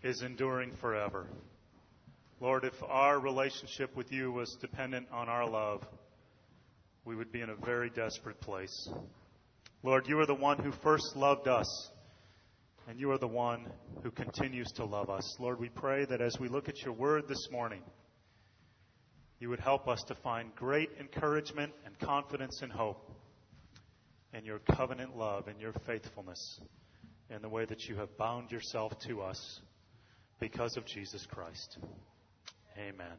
is enduring forever. Lord, if our relationship with you was dependent on our love, we would be in a very desperate place. Lord, you are the one who first loved us, and you are the one who continues to love us. Lord, we pray that as we look at your word this morning, you would help us to find great encouragement and confidence and hope in your covenant love and your faithfulness in the way that you have bound yourself to us because of Jesus Christ. Amen.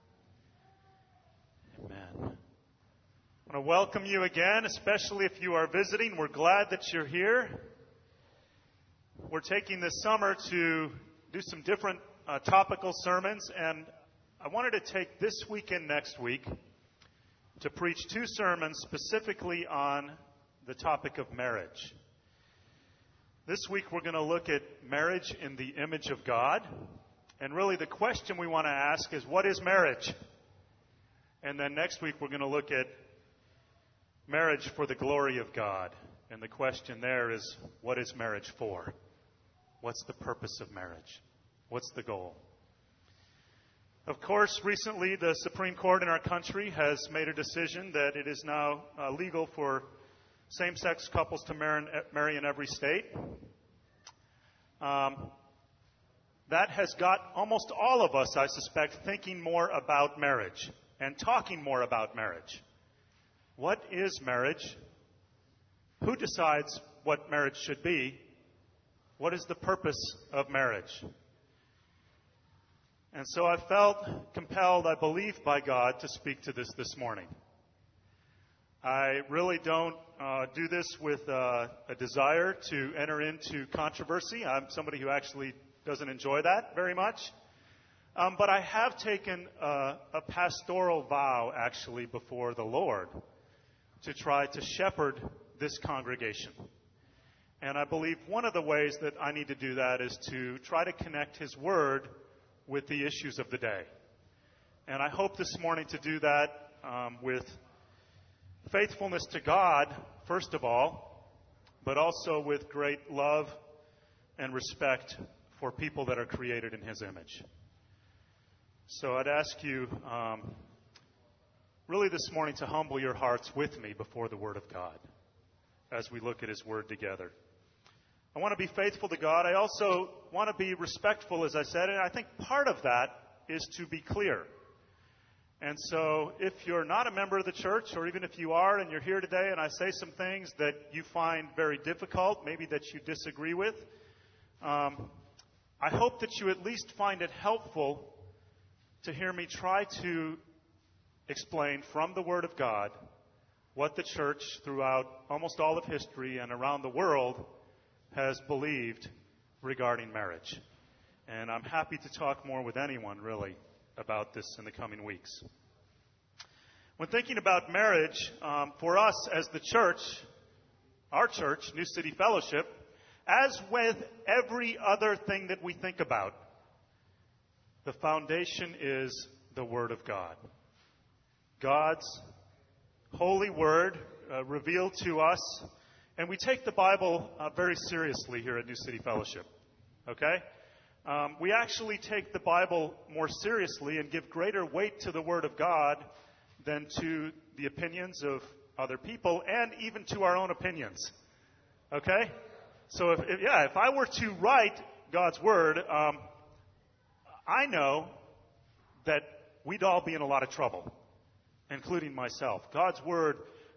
Amen. I want to welcome you again, especially if you are visiting. We're glad that you're here. We're taking this summer to do some different topical sermons, and I wanted to take this week and next week to preach two sermons specifically on the topic of marriage. This week we're going to look at marriage in the image of God, and really the question we want to ask is, what is marriage? And then next week we're going to look at marriage for the glory of God. And the question there is, what is marriage for? What's the purpose of marriage? What's the goal? Of course, recently the Supreme Court in our country has made a decision that it is now legal for same-sex couples to marry in every state. That has got almost all of us, I suspect, thinking more about marriage and talking more about marriage. What is marriage? Who decides what marriage should be? What is the purpose of marriage? And so I felt compelled, I believe, by God to speak to this morning. I really don't do this with a desire to enter into controversy. I'm somebody who actually doesn't enjoy that very much. But I have taken a pastoral vow, actually, before the Lord to try to shepherd this congregation. And I believe one of the ways that I need to do that is to try to connect His Word with the issues of the day. And I hope this morning to do that with faithfulness to God, first of all, but also with great love and respect for people that are created in His image. So I'd ask you really this morning to humble your hearts with me before the Word of God as we look at His Word together. I want to be faithful to God. I also want to be respectful, as I said, and I think part of that is to be clear. And so if you're not a member of the church, or even if you are and you're here today and I say some things that you find very difficult, maybe that you disagree with, I hope that you at least find it helpful to hear me try to explain from the Word of God what the church throughout almost all of history and around the world has believed regarding marriage. And I'm happy to talk more with anyone, really, about this in the coming weeks. When thinking about marriage, for us as the church, our church, New City Fellowship, as with every other thing that we think about, the foundation is the Word of God. God's holy Word revealed to us, and we take the Bible very seriously here at New City Fellowship. Okay? We actually take the Bible more seriously and give greater weight to the Word of God than to the opinions of other people and even to our own opinions. Okay? So if I were to write God's Word, I know that we'd all be in a lot of trouble, including myself. God's Word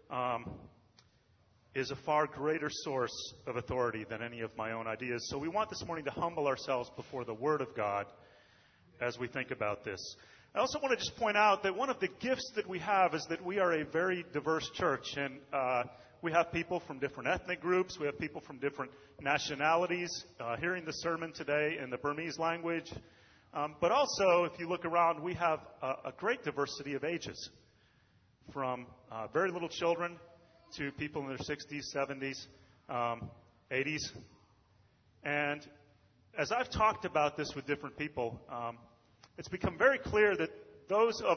is a far greater source of authority than any of my own ideas. So we want this morning to humble ourselves before the Word of God as we think about this. I also want to just point out that one of the gifts that we have is that we are a very diverse church. And we have people from different ethnic groups. We have people from different nationalities hearing the sermon today in the Burmese language. But also, if you look around, we have a great diversity of ages, from very little children to people in their 60s, 70s, 80s. And as I've talked about this with different people, it's become very clear that those of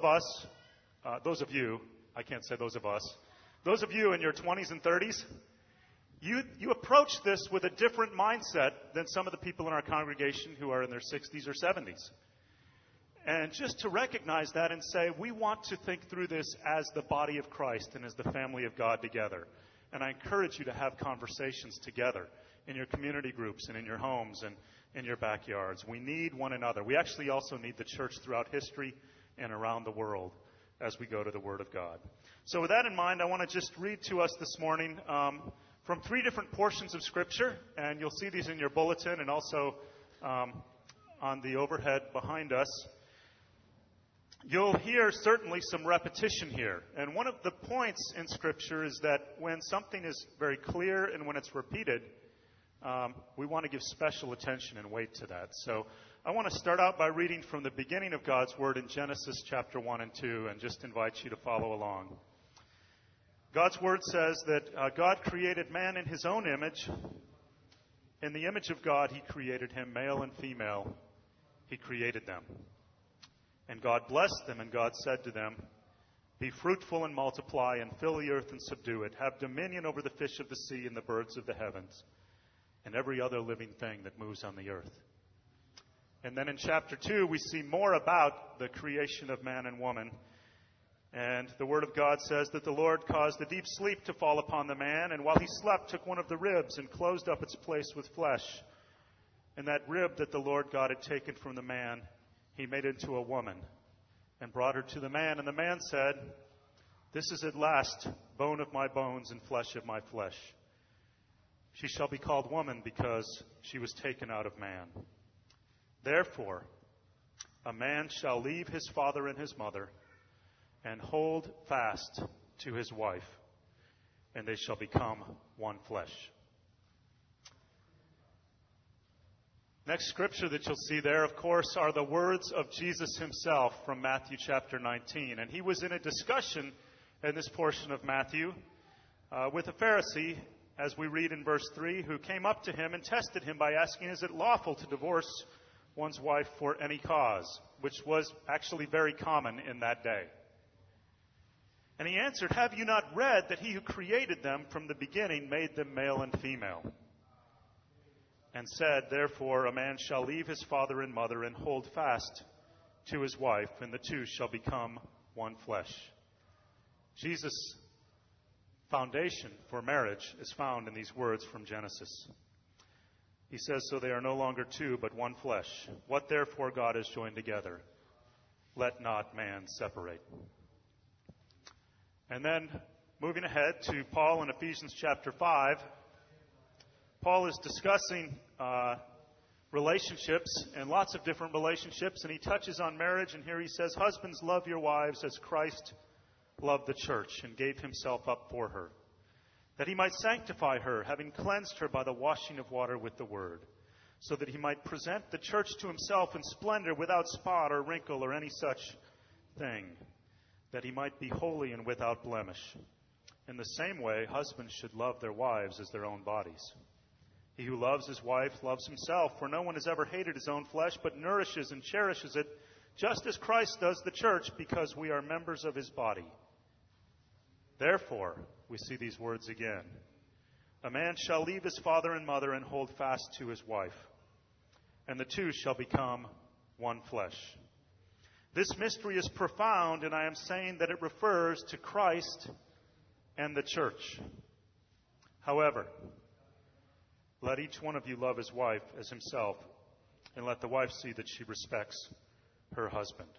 you in your 20s and 30s, you approach this with a different mindset than some of the people in our congregation who are in their 60s or 70s. And just to recognize that and say, we want to think through this as the body of Christ and as the family of God together. And I encourage you to have conversations together in your community groups and in your homes and in your backyards. We need one another. We actually also need the church throughout history and around the world as we go to the Word of God. So with that in mind, I want to just read to us this morning from 3 different portions of Scripture. And you'll see these in your bulletin and also on the overhead behind us. You'll hear certainly some repetition here. And one of the points in Scripture is that when something is very clear and when it's repeated, we want to give special attention and weight to that. So I want to start out by reading from the beginning of God's Word in Genesis chapter 1 and 2 and just invite you to follow along. God's Word says that God created man in His own image. In the image of God, He created him, male and female. He created them. And God blessed them, and God said to them, "Be fruitful and multiply, and fill the earth and subdue it. Have dominion over the fish of the sea and the birds of the heavens, and every other living thing that moves on the earth." And then in chapter 2, we see more about the creation of man and woman. And the Word of God says that the Lord caused a deep sleep to fall upon the man, and while he slept, took one of the ribs and closed up its place with flesh. And that rib that the Lord God had taken from the man, He made into a woman and brought her to the man. And the man said, "This is at last bone of my bones and flesh of my flesh. She shall be called woman because she was taken out of man. Therefore, a man shall leave his father and his mother and hold fast to his wife, and they shall become one flesh." Next scripture that you'll see there, of course, are the words of Jesus himself from Matthew chapter 19. And he was in a discussion in this portion of Matthew with a Pharisee, as we read in verse 3, who came up to him and tested him by asking, "Is it lawful to divorce one's wife for any cause?" Which was actually very common in that day. And he answered, "Have you not read that he who created them from the beginning made them male and female? And said, therefore, a man shall leave his father and mother and hold fast to his wife, and the two shall become one flesh." Jesus' foundation for marriage is found in these words from Genesis. He says, "So they are no longer two, but one flesh. What therefore God has joined together, let not man separate." And then, moving ahead to Paul in Ephesians chapter 5, Paul is discussing relationships and lots of different relationships, and he touches on marriage, and here he says, "Husbands, love your wives as Christ loved the church and gave himself up for her, that he might sanctify her, having cleansed her by the washing of water with the word, so that he might present the church to himself in splendor, without spot or wrinkle or any such thing, that he might be holy and without blemish. In the same way, husbands should love their wives as their own bodies. He who loves his wife loves himself, for no one has ever hated his own flesh, but nourishes and cherishes it, just as Christ does the church, because we are members of his body. Therefore," we see these words again, "a man shall leave his father and mother and hold fast to his wife, and the two shall become one flesh." This mystery is profound, and I am saying that it refers to Christ and the church. However, let each one of you love his wife as himself, and let the wife see that she respects her husband.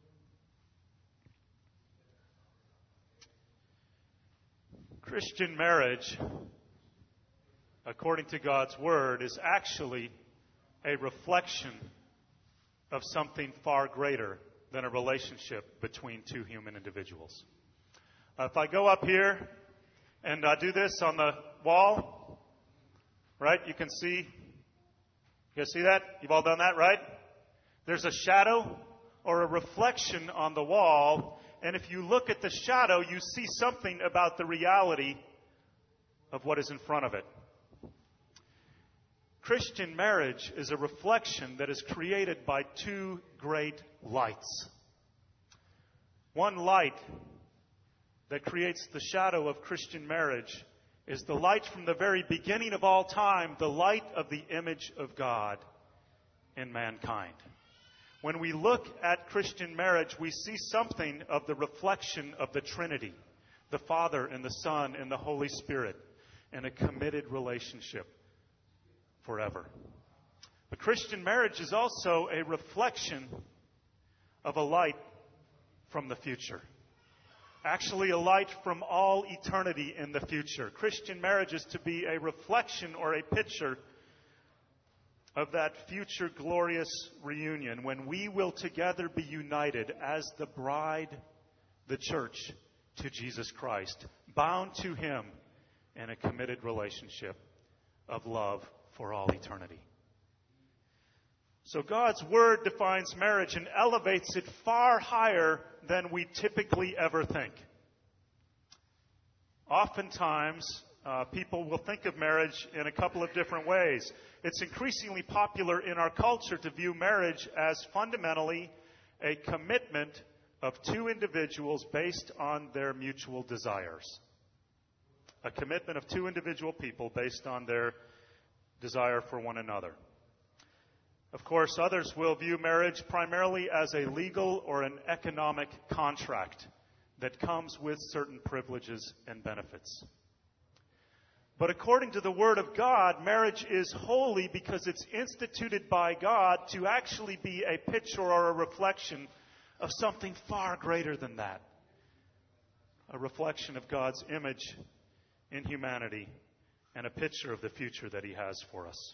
Christian marriage, according to God's Word, is actually a reflection of something far greater than a relationship between two human individuals. If I go up here and do this on the wall, right, you can see, you guys see that? You've all done that, right? There's a shadow or a reflection on the wall, and if you look at the shadow, you see something about the reality of what is in front of it. Christian marriage is a reflection that is created by two great lights. One light that creates the shadow of Christian marriage is the light from the very beginning of all time, the light of the image of God in mankind. When we look at Christian marriage, we see something of the reflection of the Trinity, the Father and the Son and the Holy Spirit, in a committed relationship forever. But Christian marriage is also a reflection of a light from the future. Actually, a light from all eternity in the future. Christian marriage is to be a reflection or a picture of that future glorious reunion when we will together be united as the bride, the church, to Jesus Christ, bound to Him in a committed relationship of love for all eternity. So God's Word defines marriage and elevates it far higher than we typically ever think. Oftentimes, people will think of marriage in a couple of different ways. It's increasingly popular in our culture to view marriage as fundamentally a commitment of two individuals based on their mutual desires. A commitment of two individual people based on their desire for one another. Of course, others will view marriage primarily as a legal or an economic contract that comes with certain privileges and benefits. But according to the Word of God, marriage is holy because it's instituted by God to actually be a picture or a reflection of something far greater than that. A reflection of God's image in humanity and a picture of the future that He has for us.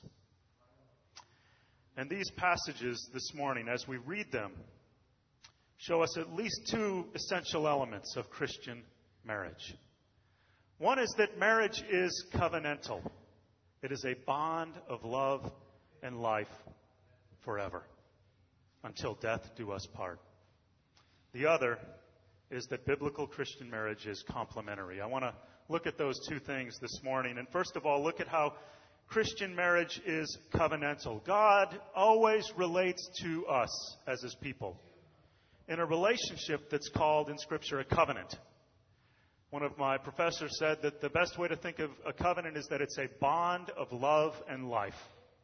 And these passages this morning, as we read them, show us at least two essential elements of Christian marriage. One is that marriage is covenantal. It is a bond of love and life forever, until death do us part. The other is that biblical Christian marriage is complementary. I want to look at those two things this morning. And first of all, look at how Christian marriage is covenantal. God always relates to us as His people in a relationship that's called in Scripture a covenant. One of my professors said that the best way to think of a covenant is that it's a bond of love and life.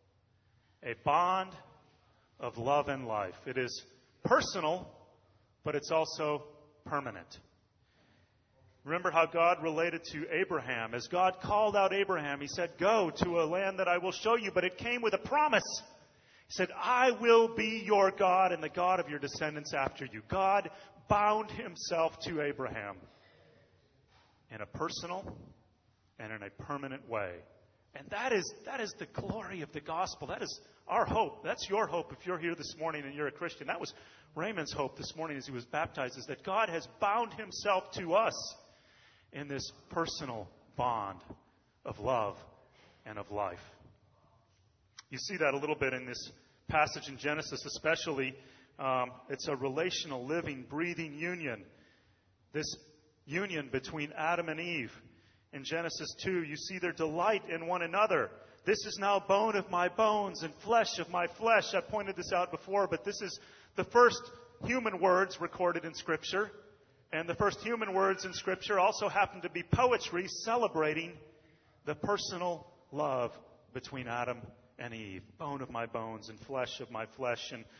A bond of love and life. It is personal, but it's also permanent. Remember how God related to Abraham. As God called out Abraham, He said, "Go to a land that I will show you," but it came with a promise. He said, "I will be your God and the God of your descendants after you." God bound Himself to Abraham in a personal and in a permanent way. And that is the glory of the gospel. That is our hope. That's your hope if you're here this morning and you're a Christian. That was Raymond's hope this morning as he was baptized, is that God has bound Himself to us in this personal bond of love and of life. You see that a little bit in this passage in Genesis especially. It's a relational, living, breathing union. This union between Adam and Eve. In Genesis 2, you see their delight in one another. "This is now bone of my bones and flesh of my flesh." I pointed this out before, but this is the first human words recorded in Scripture. And the first human words in Scripture also happen to be poetry celebrating the personal love between Adam and Eve. Bone of my bones and flesh of my flesh. And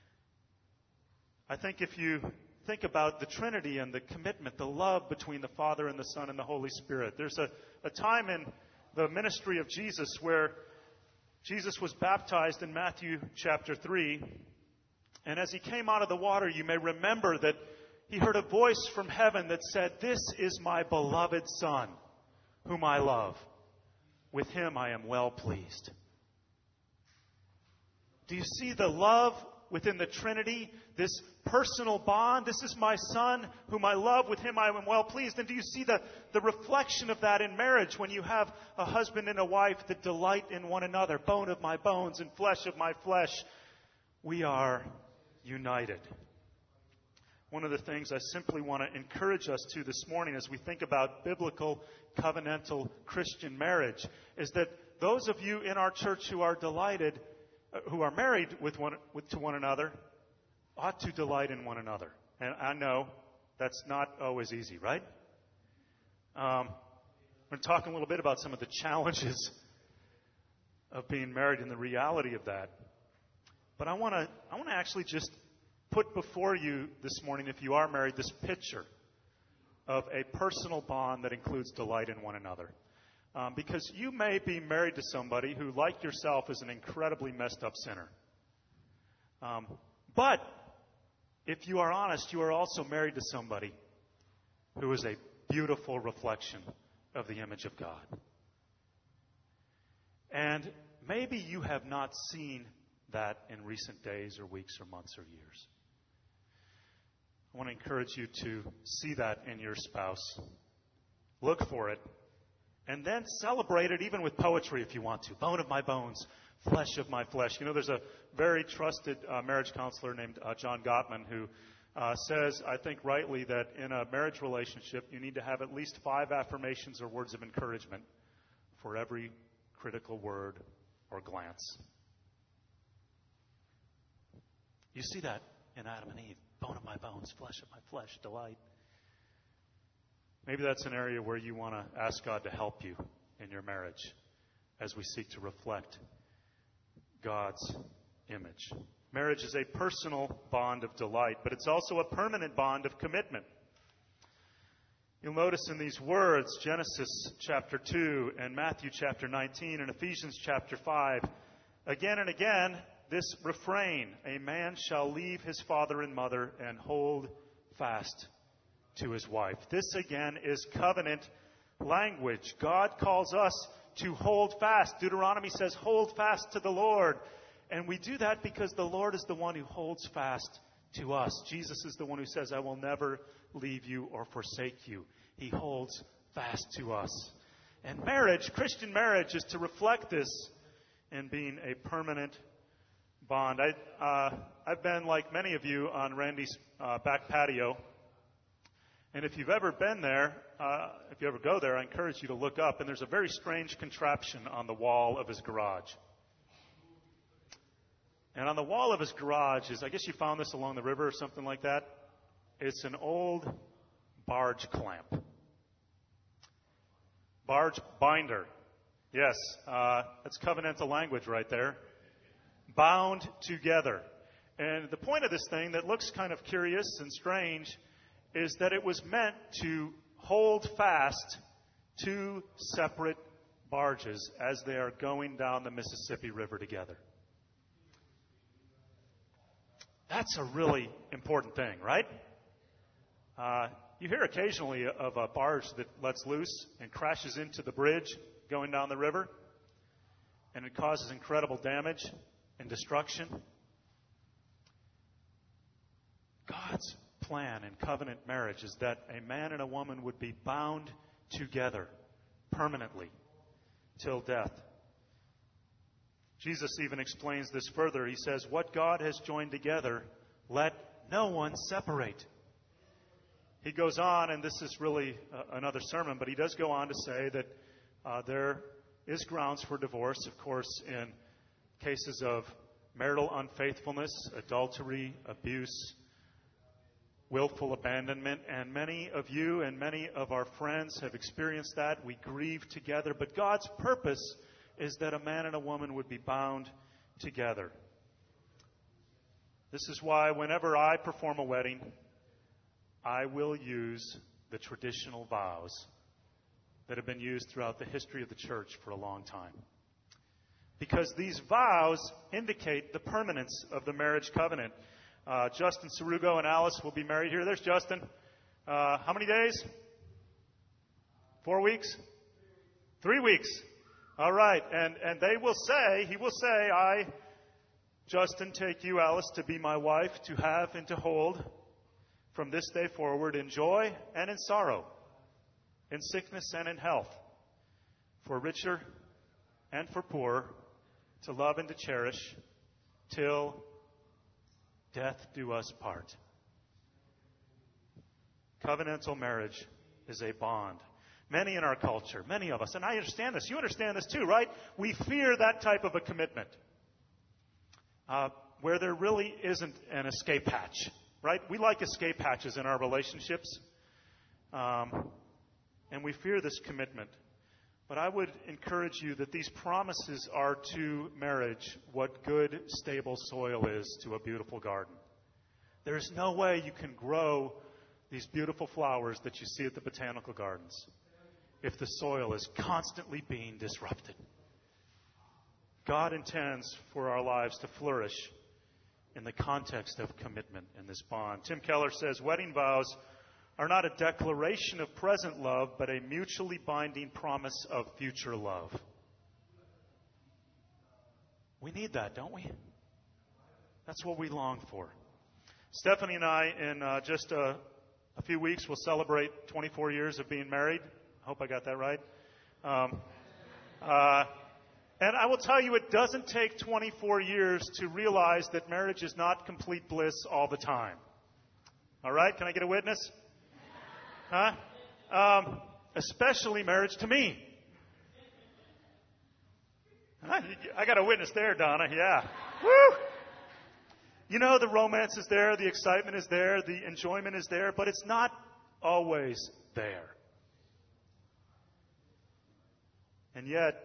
I think if you think about the Trinity and the commitment, the love between the Father and the Son and the Holy Spirit, there's a time in the ministry of Jesus where Jesus was baptized in Matthew chapter 3. And as He came out of the water, you may remember that He heard a voice from heaven that said, "This is my beloved Son, whom I love. With Him I am well pleased." Do you see the love within the Trinity? This personal bond. This is my Son, whom I love. With Him I am well pleased. And do you see the reflection of that in marriage when you have a husband and a wife that delight in one another? Bone of my bones and flesh of my flesh. We are united. One of the things I simply want to encourage us to this morning as we think about biblical, covenantal Christian marriage is that those of you in our church who are delighted, who are married to one another, ought to delight in one another. And I know that's not always easy, right? going to talk a little bit about some of the challenges of being married and the reality of that. But I want to actually just put before you this morning, if you are married, this picture of a personal bond that includes delight in one another. Because you may be married to somebody who, like yourself, is an incredibly messed up sinner. But if you are honest, you are also married to somebody who is a beautiful reflection of the image of God. And maybe you have not seen that in recent days or weeks or months or years. I want to encourage you to see that in your spouse. Look for it. And then celebrate it even with poetry if you want to. Bone of my bones, flesh of my flesh. You know, there's a very trusted marriage counselor named John Gottman who says, I think rightly, that in a marriage relationship you need to have at least 5 affirmations or words of encouragement for every critical word or glance. You see that in Adam and Eve. Bone of my bones, flesh of my flesh, delight. Maybe that's an area where you want to ask God to help you in your marriage as we seek to reflect God's image. Marriage is a personal bond of delight, but it's also a permanent bond of commitment. You'll notice in these words, Genesis chapter 2 and Matthew chapter 19 and Ephesians chapter 5, again and again, this refrain, a man shall leave his father and mother and hold fast to his wife. This again is covenant language. God calls us to hold fast. Deuteronomy says, hold fast to the Lord. And we do that because the Lord is the one who holds fast to us. Jesus is the one who says, I will never leave you or forsake you. He holds fast to us. And marriage, Christian marriage, is to reflect this in being a permanent bond. I've been, like many of you, on Randy's back patio. And if you've ever been there, if you ever go there, I encourage you to look up. And there's a very strange contraption on the wall of his garage. And on the wall of his garage is, I guess you found this along the river or something like that. It's an old barge clamp. Barge binder. Yes, that's covenantal language right there. Bound together. And the point of this thing that looks kind of curious and strange is that it was meant to hold fast 2 separate barges as they are going down the Mississippi River together. That's a really important thing, right? You hear occasionally of a barge that lets loose and crashes into the bridge going down the river, and it causes incredible damage and destruction. God's plan in covenant marriage is that a man and a woman would be bound together permanently till death. Jesus even explains this further. He says, what God has joined together, let no one separate. He goes on, and this is really another sermon, but he does go on to say that there is grounds for divorce, of course, in cases of marital unfaithfulness, adultery, abuse, willful abandonment. And many of you and many of our friends have experienced that. We grieve together. But God's purpose is that a man and a woman would be bound together. This is why whenever I perform a wedding, I will use the traditional vows that have been used throughout the history of the church for a long time. Because these vows indicate the permanence of the marriage covenant. Justin Sarugo and Alice will be married here. There's Justin. How many days? 4 weeks? 3 weeks. All right. And he will say, I, Justin, take you, Alice, to be my wife, to have and to hold from this day forward in joy and in sorrow, in sickness and in health, for richer and for poor, to love and to cherish, till death do us part. Covenantal marriage is a bond. Many in our culture, many of us, and I understand this, you understand this too, right? We fear that type of a commitment where there really isn't an escape hatch, right? We like escape hatches in our relationships, and we fear this commitment. But I would encourage you that these promises are to marriage what good, stable soil is to a beautiful garden. There's no way you can grow these beautiful flowers that you see at the botanical gardens if the soil is constantly being disrupted. God intends for our lives to flourish in the context of commitment in this bond. Tim Keller says, wedding vows are not a declaration of present love, but a mutually binding promise of future love. We need that, don't we? That's what we long for. Stephanie and I, in just a few weeks, will celebrate 24 years of being married. I hope I got that right. And I will tell you, it doesn't take 24 years to realize that marriage is not complete bliss all the time. All right? Can I get a witness? Huh? Especially marriage to me. I got a witness there, Donna. Yeah. Woo! You know, the romance is there, the excitement is there, the enjoyment is there, but it's not always there. And yet,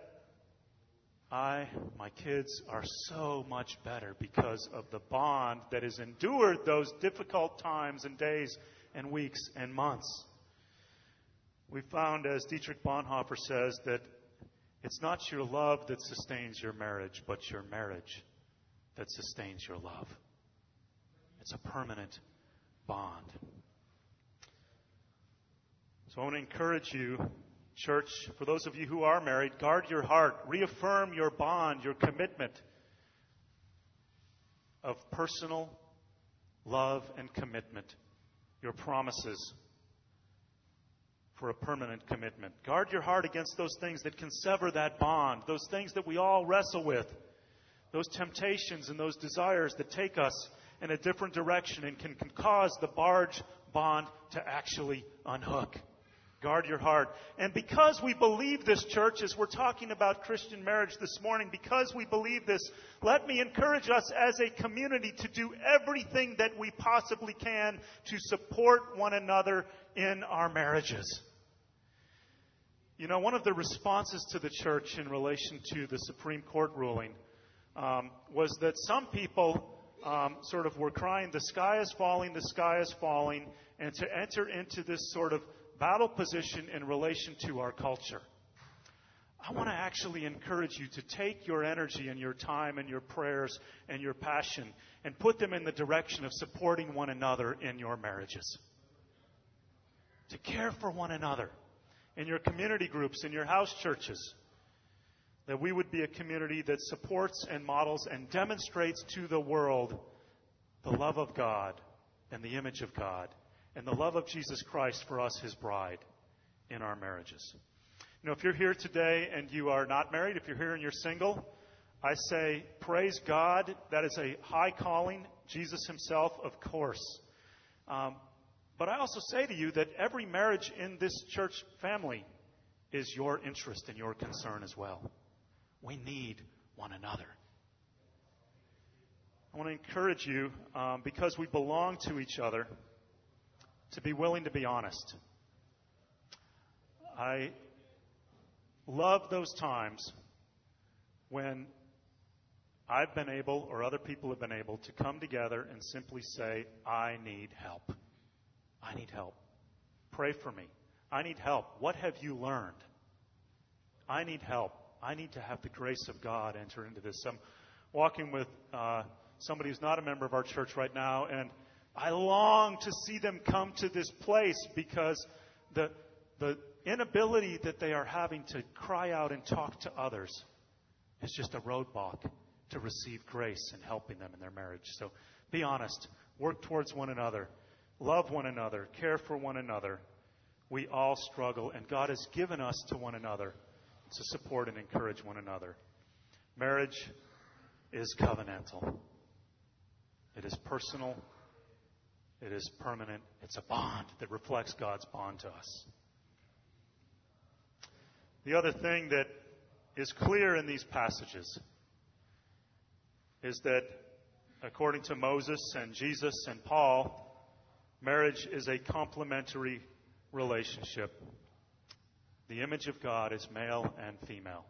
my kids are so much better because of the bond that has endured those difficult times and days and weeks and months. We found, as Dietrich Bonhoeffer says, that it's not your love that sustains your marriage, but your marriage that sustains your love. It's a permanent bond. So I want to encourage you, church, for those of you who are married, guard your heart. Reaffirm your bond, your commitment of personal love and commitment, your promises for a permanent commitment. Guard your heart against those things that can sever that bond, those things that we all wrestle with, those temptations and those desires that take us in a different direction and can cause the barge bond to actually unhook. Guard your heart. And because we believe this, church, as we're talking about Christian marriage this morning, because we believe this, let me encourage us as a community to do everything that we possibly can to support one another in our marriages. You know, one of the responses to the church in relation to the Supreme Court ruling was that some people sort of were crying, the sky is falling, and to enter into this sort of battle position in relation to our culture. I want to actually encourage you to take your energy and your time and your prayers and your passion and put them in the direction of supporting one another in your marriages. To care for one another in your community groups, in your house churches. That we would be a community that supports and models and demonstrates to the world the love of God and the image of God and the love of Jesus Christ for us, His bride, in our marriages. You know, if you're here today and you are not married, if you're here and you're single, I say, praise God. That is a high calling. Jesus Himself, of course. But I also say to you that every marriage in this church family is your interest and your concern as well. We need one another. I want to encourage you, because we belong to each other, to be willing to be honest. I love those times when I've been able, or other people have been able, to come together and simply say, I need help. I need help. Pray for me. I need help. What have you learned? I need help. I need to have the grace of God enter into this. I'm walking with somebody who's not a member of our church right now, and I long to see them come to this place because the inability that they are having to cry out and talk to others is just a roadblock to receive grace and helping them in their marriage. So be honest. Work towards one another. Love one another. Care for one another. We all struggle, and God has given us to one another to support and encourage one another. Marriage is covenantal. It is personal. It is permanent. It's a bond that reflects God's bond to us. The other thing that is clear in these passages is that, according to Moses and Jesus and Paul, marriage is a complementary relationship. The image of God is male and female.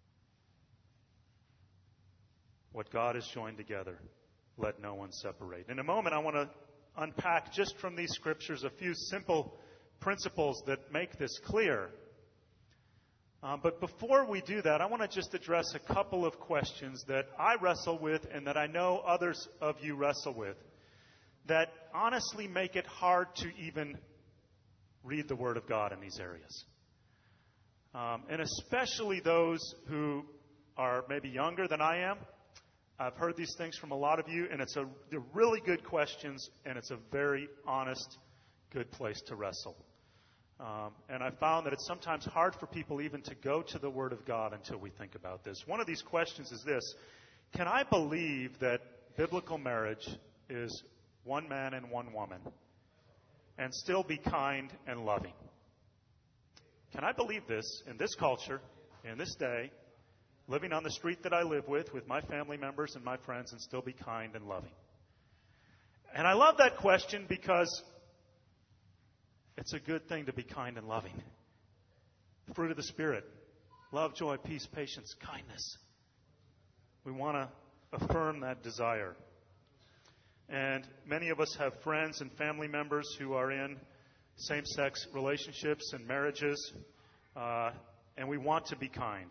What God has joined together, let no one separate. In a moment, I want to unpack just from these scriptures a few simple principles that make this clear. But before we do that, I want to just address a couple of questions that I wrestle with and that I know others of you wrestle with that honestly make it hard to even read the Word of God in these areas. And especially those who are maybe younger than I am. I've heard these things from a lot of you, and they're really good questions, and it's a very honest, good place to wrestle. And I found that it's sometimes hard for people even to go to the Word of God until we think about this. One of these questions is this: can I believe that biblical marriage is one man and one woman and still be kind and loving? Can I believe this in this culture, in this day, living on the street that I live with my family members and my friends, and still be kind and loving? And I love that question because it's a good thing to be kind and loving. The fruit of the Spirit: love, joy, peace, patience, kindness. We want to affirm that desire. And many of us have friends and family members who are in same-sex relationships and marriages, and we want to be kind.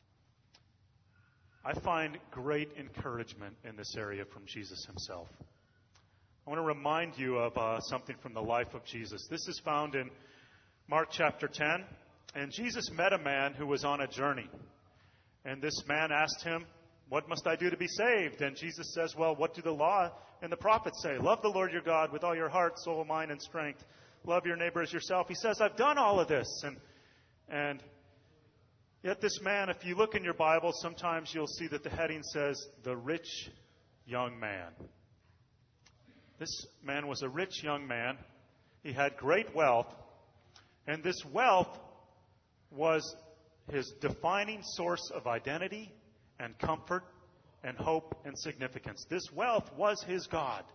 I find great encouragement in this area from Jesus himself. I want to remind you of something from the life of Jesus. This is found in Mark chapter 10. And Jesus met a man who was on a journey. And this man asked him, "What must I do to be saved?" And Jesus says, "Well, what do the law and the prophets say? Love the Lord your God with all your heart, soul, mind, and strength. Love your neighbor as yourself." He says, "I've done all of this." And yet this man, if you look in your Bible, sometimes you'll see that the heading says, "The rich young man." This man was a rich young man. He had great wealth. And this wealth was his defining source of identity and comfort and hope and significance. This wealth was his God.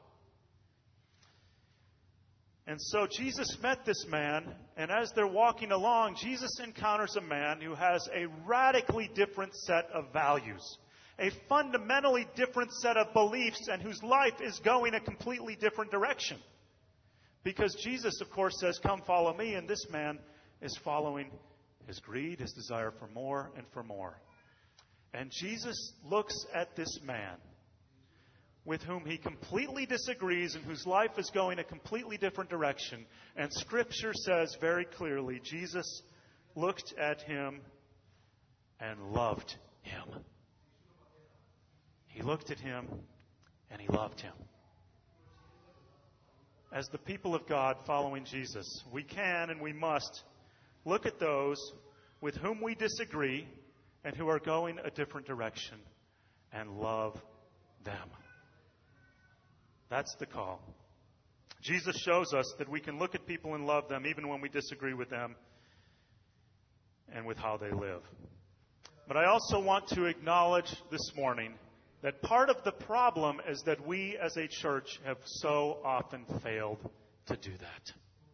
And so Jesus met this man, and as they're walking along, Jesus encounters a man who has a radically different set of values, a fundamentally different set of beliefs, and whose life is going a completely different direction. Because Jesus, of course, says, "Come follow me," and this man is following his greed, his desire for more and for more. And Jesus looks at this man with whom he completely disagrees and whose life is going a completely different direction. And Scripture says very clearly, Jesus looked at him and loved him. He looked at him and he loved him. As the people of God following Jesus, we can and we must look at those with whom we disagree and who are going a different direction and love them. That's the call. Jesus shows us that we can look at people and love them even when we disagree with them and with how they live. But I also want to acknowledge this morning that part of the problem is that we as a church have so often failed to do that.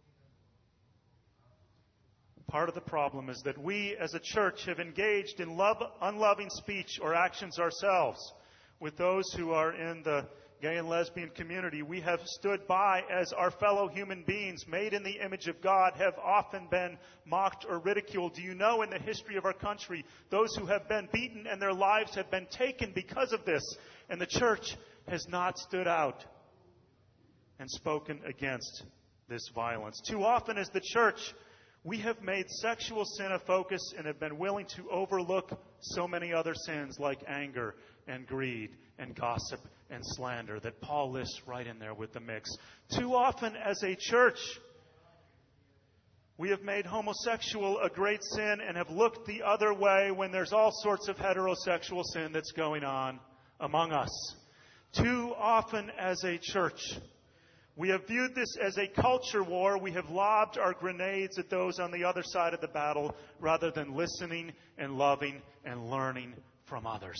Part of the problem is that we as a church have engaged in unloving speech or actions ourselves. With those who are in the gay and lesbian community, we have stood by as our fellow human beings made in the image of God have often been mocked or ridiculed. Do you know in the history of our country, those who have been beaten and their lives have been taken because of this, and the church has not stood out and spoken against this violence. Too often as the church, we have made sexual sin a focus and have been willing to overlook so many other sins like anger and greed and gossip and slander that Paul lists right in there with the mix. Too often as a church, we have made homosexual a great sin and have looked the other way when there's all sorts of heterosexual sin that's going on among us. Too often as a church, we have viewed this as a culture war. We have lobbed our grenades at those on the other side of the battle rather than listening and loving and learning from others.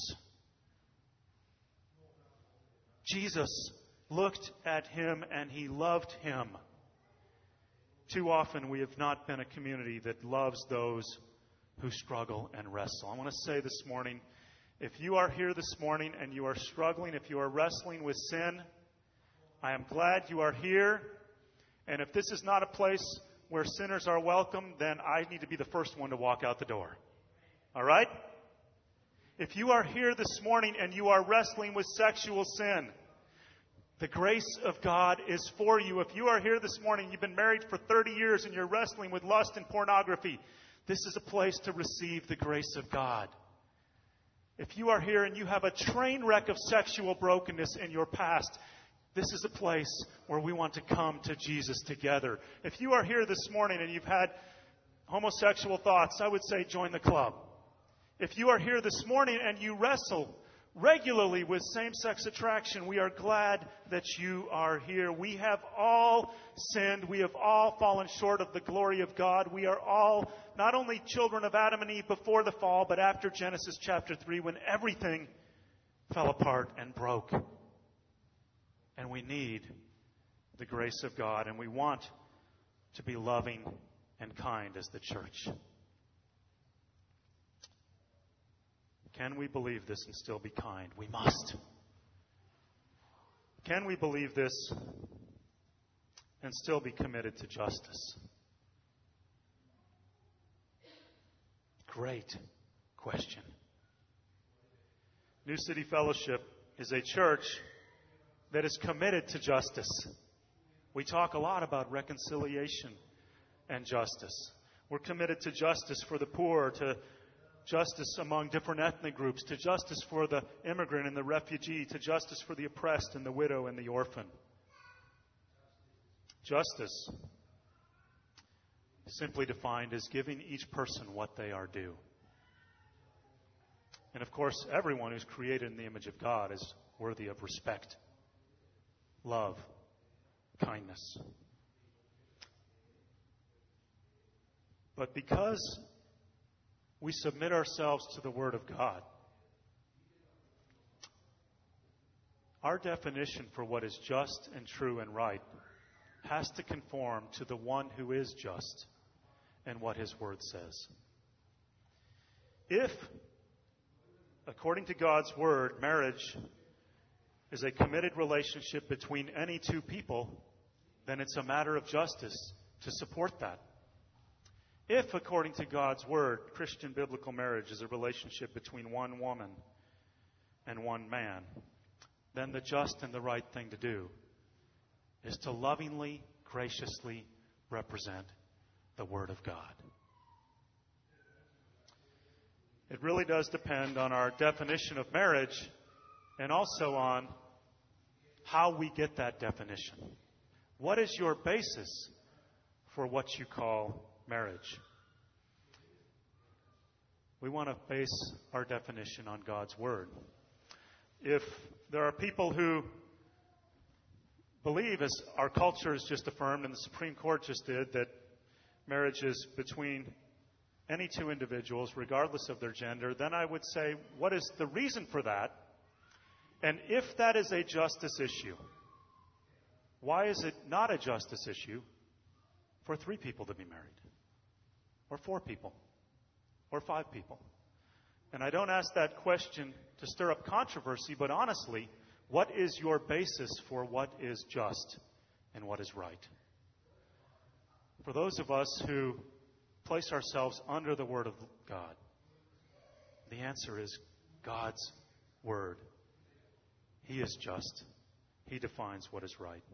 Jesus looked at him and he loved him. too often we have not been a community that loves those who struggle and wrestle. I want to say this morning, if you are here this morning and you are struggling, if you are wrestling with sin, I am glad you are here. And if this is not a place where sinners are welcome, then I need to be the first one to walk out the door. All right? If you are here this morning and you are wrestling with sexual sin, the grace of God is for you. If you are here this morning, you've been married for 30 years and you're wrestling with lust and pornography, this is a place to receive the grace of God. If you are here and you have a train wreck of sexual brokenness in your past, this is a place where we want to come to Jesus together. If you are here this morning and you've had homosexual thoughts, I would say join the club. If you are here this morning and you wrestle regularly with same-sex attraction, we are glad that you are here. We have all sinned. We have all fallen short of the glory of God. We are all not only children of Adam and Eve before the fall, but after Genesis chapter 3 when everything fell apart and broke. And we need the grace of God, and we want to be loving and kind as the church. Can we believe this and still be kind? We must. Can we believe this and still be committed to justice? Great question. New City Fellowship is a church that is committed to justice. We talk a lot about reconciliation and justice. We're committed to justice for the poor, to justice among different ethnic groups, to justice for the immigrant and the refugee, to justice for the oppressed and the widow and the orphan. Justice, simply defined, is giving each person what they are due. And of course, everyone who's created in the image of God is worthy of respect, love, kindness. But because we submit ourselves to the Word of God, our definition for what is just and true and right has to conform to the one who is just and what His Word says. If, according to God's Word, marriage is a committed relationship between any two people, then it's a matter of justice to support that. If, according to God's Word, Christian biblical marriage is a relationship between one woman and one man, then the just and the right thing to do is to lovingly, graciously represent the Word of God. It really does depend on our definition of marriage and also on how we get that definition. What is your basis for what you call marriage? We want to base our definition on God's Word. If there are people who believe, as our culture has just affirmed and the Supreme Court just did, that marriage is between any two individuals, regardless of their gender, then I would say, what is the reason for that? And if that is a justice issue, why is it not a justice issue for 3 people to be married? Or 4 people? Or 5 people? And I don't ask that question to stir up controversy, but honestly, what is your basis for what is just and what is right? For those of us who place ourselves under the Word of God, the answer is God's Word. He is just. He defines what is right.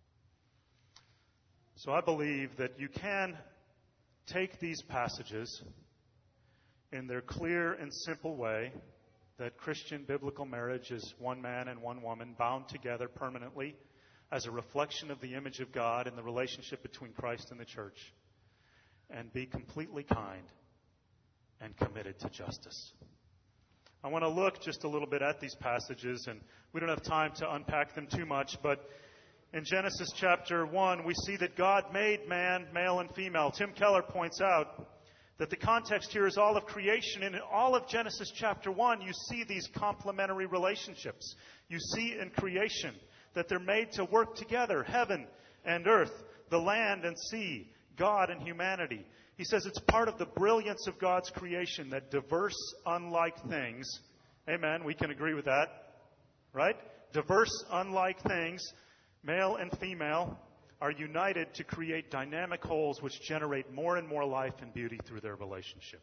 So I believe that you can take these passages in their clear and simple way, that Christian biblical marriage is one man and one woman bound together permanently as a reflection of the image of God and the relationship between Christ and the church, and be completely kind and committed to justice. I want to look just a little bit at these passages, and we don't have time to unpack them too much, but in Genesis chapter 1, we see that God made man, male and female. Tim Keller points out that the context here is all of creation, and in all of Genesis chapter 1, you see these complementary relationships. You see in creation that they're made to work together, heaven and earth, the land and sea. God and humanity. He says it's part of the brilliance of God's creation that diverse, unlike things, amen, we can agree with that, right? Diverse, unlike things, male and female, are united to create dynamic wholes which generate more and more life and beauty through their relationship.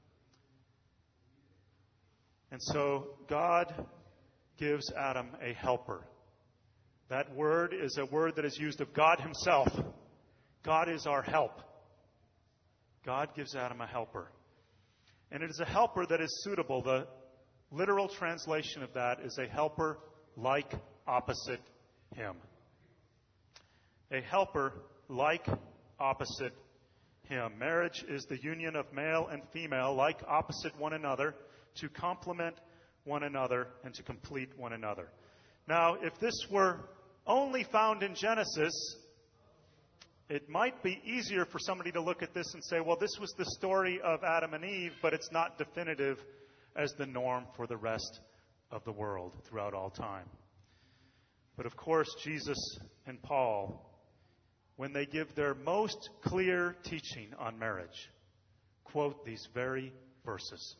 And so God gives Adam a helper. That word is a word that is used of God himself. God is our help. God gives Adam a helper. And it is a helper that is suitable. The literal translation of that is a helper like opposite him. A helper like opposite him. Marriage is the union of male and female like opposite one another to complement one another and to complete one another. Now, if this were only found in Genesis, it might be easier for somebody to look at this and say, well, this was the story of Adam and Eve, but it's not definitive as the norm for the rest of the world throughout all time. But of course, Jesus and Paul, when they give their most clear teaching on marriage, quote these very verses.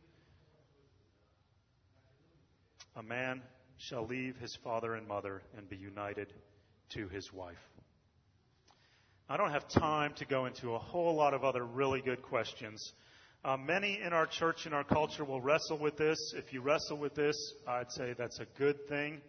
A man shall leave his father and mother and be united to his wife. I don't have time to go into a whole lot of other really good questions. Many in our church and our culture will wrestle with this. If you wrestle with this, I'd say that's a good thing.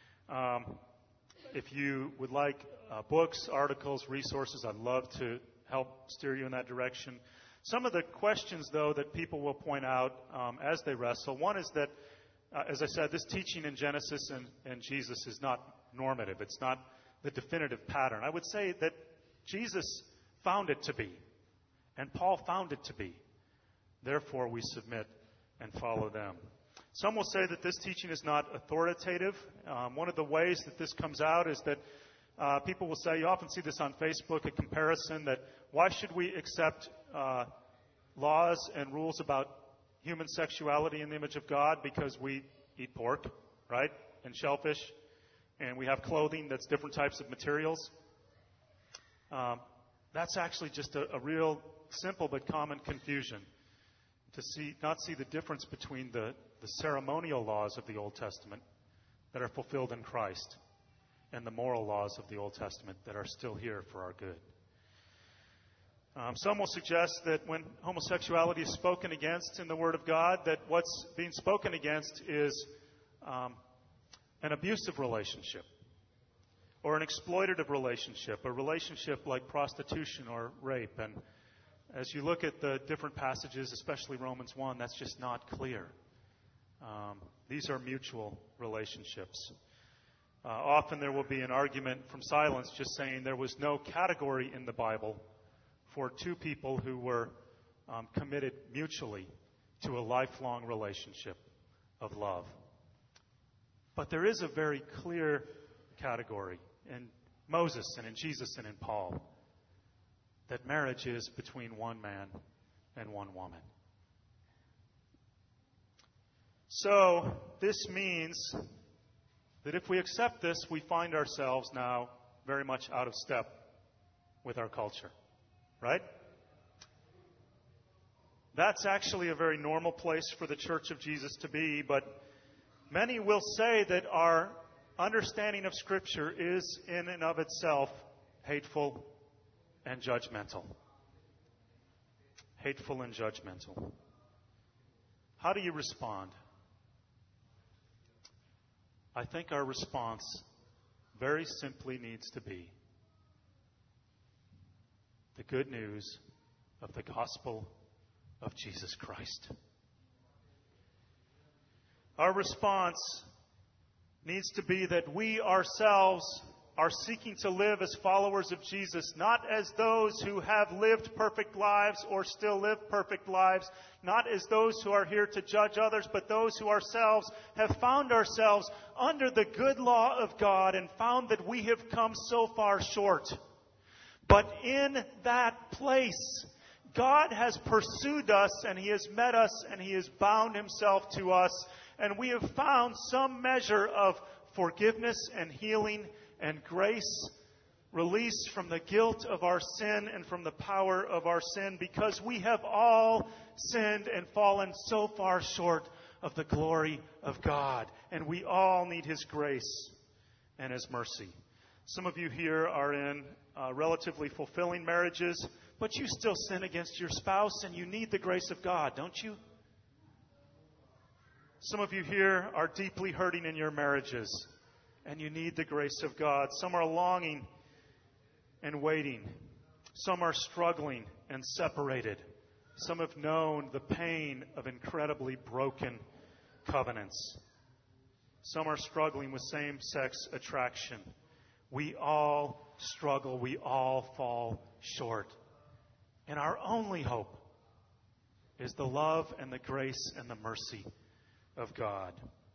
If you would like books, articles, resources, I'd love to help steer you in that direction. Some of the questions, though, that people will point out as they wrestle, one is that, as I said, this teaching in Genesis and Jesus is not normative. It's not the definitive pattern. I would say that Jesus found it to be, and Paul found it to be. Therefore, we submit and follow them. Some will say that this teaching is not authoritative. One of the ways that this comes out is that people will say, you often see this on Facebook, a comparison that why should we accept laws and rules about human sexuality in the image of God because we eat pork, right, and shellfish, and we have clothing that's different types of materials. That's actually just a real simple but common confusion to not see the difference between the ceremonial laws of the Old Testament that are fulfilled in Christ and the moral laws of the Old Testament that are still here for our good. Some will suggest that when homosexuality is spoken against in the Word of God, that what's being spoken against is an abusive relationship or an exploitative relationship, a relationship like prostitution or rape. And as you look at the different passages, especially Romans 1, that's just not clear. These are mutual relationships. Often there will be an argument from silence just saying there was no category in the Bible for two people who were committed mutually to a lifelong relationship of love. But there is a very clear category in Moses and in Jesus and in Paul that marriage is between one man and one woman. So this means that if we accept this, we find ourselves now very much out of step with our culture. Right? That's actually a very normal place for the Church of Jesus to be, but many will say that our understanding of Scripture is in and of itself hateful and judgmental. Hateful and judgmental. How do you respond? I think our response very simply needs to be the good news of the gospel of Jesus Christ. Our response needs to be that we ourselves are seeking to live as followers of Jesus, not as those who have lived perfect lives or still live perfect lives, not as those who are here to judge others, but those who ourselves have found ourselves under the good law of God and found that we have come so far short. But in that place, God has pursued us and He has met us and He has bound Himself to us. And we have found some measure of forgiveness and healing and grace release from the guilt of our sin and from the power of our sin, because we have all sinned and fallen so far short of the glory of God. And we all need His grace and His mercy. Some of you here are in relatively fulfilling marriages, but you still sin against your spouse, and you need the grace of God, don't you? Some of you here are deeply hurting in your marriages, and you need the grace of God. Some are longing and waiting. Some are struggling and separated. Some have known the pain of incredibly broken covenants. Some are struggling with same-sex attraction. We all struggle. We all fall short. And our only hope is the love and the grace and the mercy of God.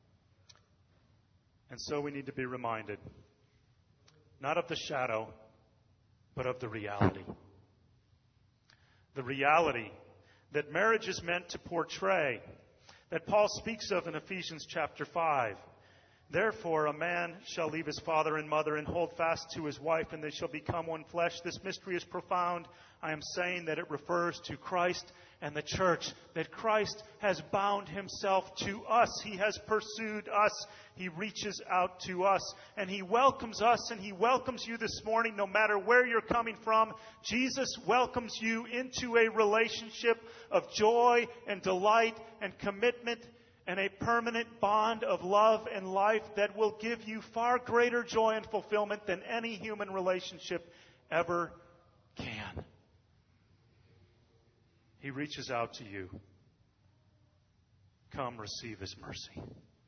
And so we need to be reminded, not of the shadow, but of the reality. The reality that marriage is meant to portray, that Paul speaks of in Ephesians chapter 5. Therefore, a man shall leave his father and mother and hold fast to his wife, and they shall become one flesh. This mystery is profound. I am saying that it refers to Christ and the church, that Christ has bound Himself to us. He has pursued us. He reaches out to us, and He welcomes us, and He welcomes you this morning, no matter where you're coming from. Jesus welcomes you into a relationship of joy and delight and commitment, and a permanent bond of love and life that will give you far greater joy and fulfillment than any human relationship ever can. He reaches out to you. Come receive His mercy.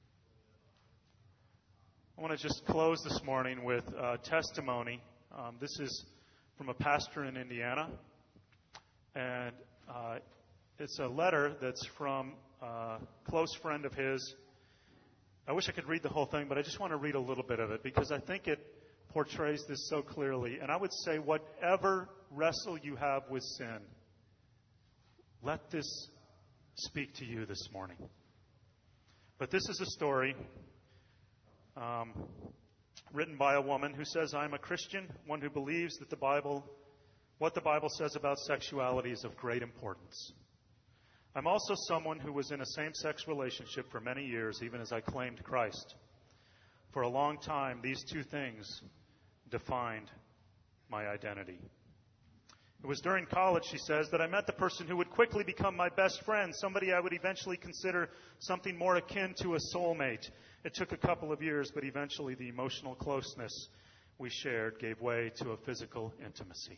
I want to just close this morning with a testimony. This is from a pastor in Indiana, and it's a letter that's from a close friend of his. I wish I could read the whole thing, but I just want to read a little bit of it because I think it portrays this so clearly. And I would say, whatever wrestle you have with sin, let this speak to you this morning. But this is a story written by a woman who says, I'm a Christian, one who believes that what the Bible says about sexuality is of great importance. I'm also someone who was in a same-sex relationship for many years, even as I claimed Christ. For a long time, these two things defined my identity. It was during college, she says, that I met the person who would quickly become my best friend, somebody I would eventually consider something more akin to a soulmate. It took a couple of years, but eventually the emotional closeness we shared gave way to a physical intimacy.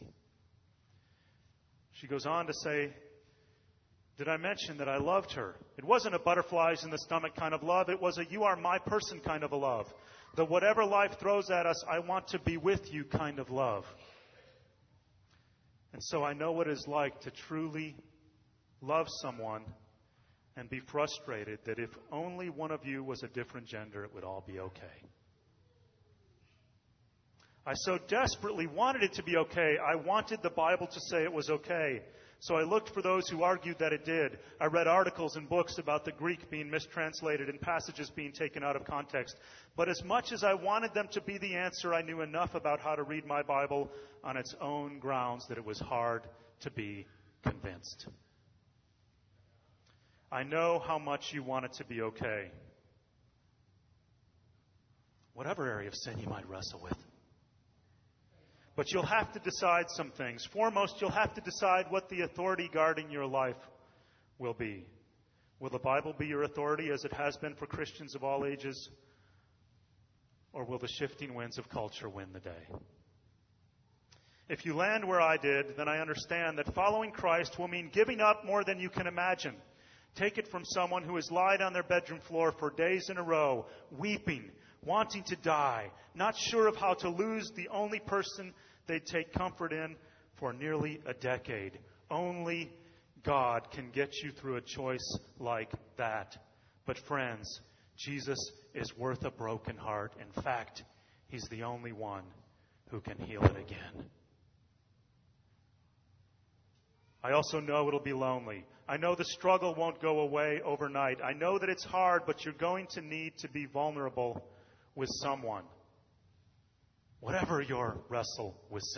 She goes on to say, did I mention that I loved her? It wasn't a butterflies in the stomach kind of love. It was a you are my person kind of a love. The whatever life throws at us, I want to be with you kind of love. And so I know what it's like to truly love someone and be frustrated that if only one of you was a different gender, it would all be okay. I so desperately wanted it to be okay. I wanted the Bible to say it was okay. So I looked for those who argued that it did. I read articles and books about the Greek being mistranslated and passages being taken out of context. But as much as I wanted them to be the answer, I knew enough about how to read my Bible on its own grounds that it was hard to be convinced. I know how much you want it to be okay. Whatever area of sin you might wrestle with. But you'll have to decide some things. Foremost, you'll have to decide what the authority guarding your life will be. Will the Bible be your authority as it has been for Christians of all ages? Or will the shifting winds of culture win the day? If you land where I did, then I understand that following Christ will mean giving up more than you can imagine. Take it from someone who has lied on their bedroom floor for days in a row, weeping, wanting to die, not sure of how to lose the only person they take comfort in for nearly a decade. Only God can get you through a choice like that. But friends, Jesus is worth a broken heart. In fact, He's the only one who can heal it again. I also know it'll be lonely. I know the struggle won't go away overnight. I know that it's hard, but you're going to need to be vulnerable with someone. whatever your wrestle with sin.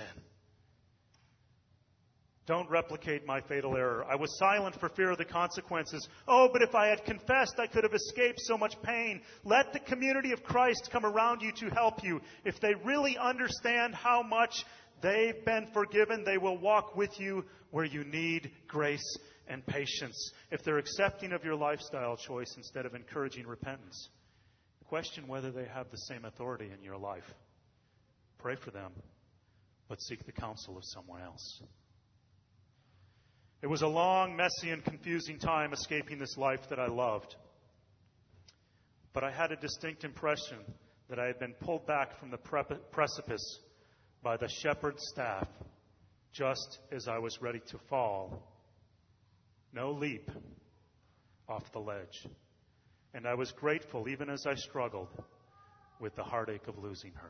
Don't replicate my fatal error. I was silent for fear of the consequences. Oh, but if I had confessed, I could have escaped so much pain. Let the community of Christ come around you to help you. If they really understand how much they've been forgiven, they will walk with you where you need grace and patience. If they're accepting of your lifestyle choice instead of encouraging repentance, question whether they have the same authority in your life. Pray for them, but seek the counsel of someone else. It was a long, messy, and confusing time escaping this life that I loved. But I had a distinct impression that I had been pulled back from the precipice by the shepherd's staff just as I was ready to fall. No leap off the ledge. And I was grateful even as I struggled with the heartache of losing her.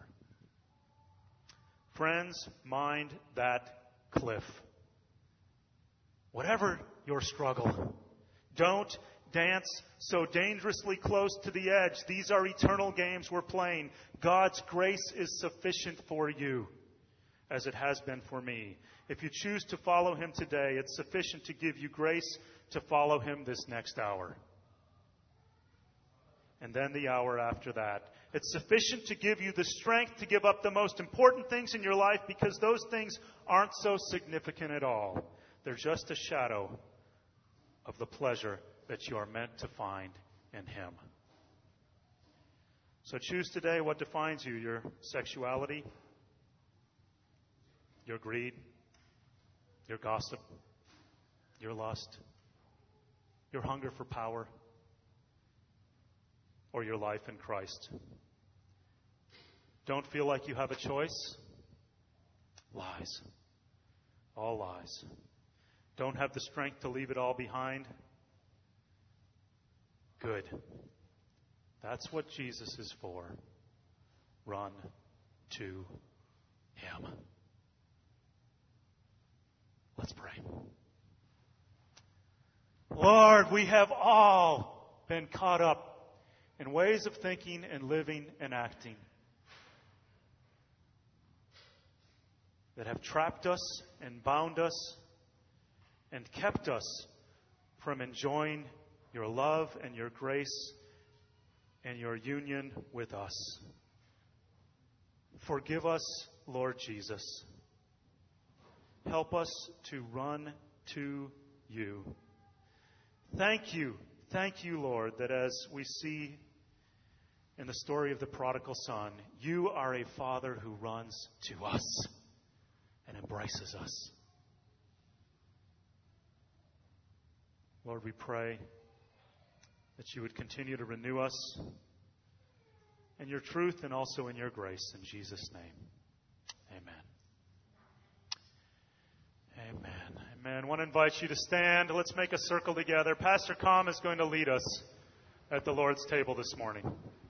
Friends, mind that cliff. Whatever your struggle, don't dance so dangerously close to the edge. These are eternal games we're playing. God's grace is sufficient for you, as it has been for me. If you choose to follow Him today, it's sufficient to give you grace to follow Him this next hour. And then the hour after that. It's sufficient to give you the strength to give up the most important things in your life, because those things aren't so significant at all. They're just a shadow of the pleasure that you are meant to find in Him. So choose today what defines you: your sexuality, your greed, your gossip, your lust, your hunger for power, or your life in Christ. Don't feel like you have a choice? Lies. All lies. Don't have the strength to leave it all behind? Good. That's what Jesus is for. Run to Him. Let's pray. Lord, we have all been caught up in ways of thinking and living and acting that have trapped us and bound us and kept us from enjoying your love and your grace and your union with us. Forgive us, Lord Jesus. Help us to run to you. Thank you, Lord, that as we see in the story of the prodigal son, you are a Father who runs to us and embraces us. Lord, we pray that you would continue to renew us in your truth and also in your grace. In Jesus' name, amen. Amen. Amen. I want to invite you to stand. Let's make a circle together. Pastor Com is going to lead us at the Lord's table this morning.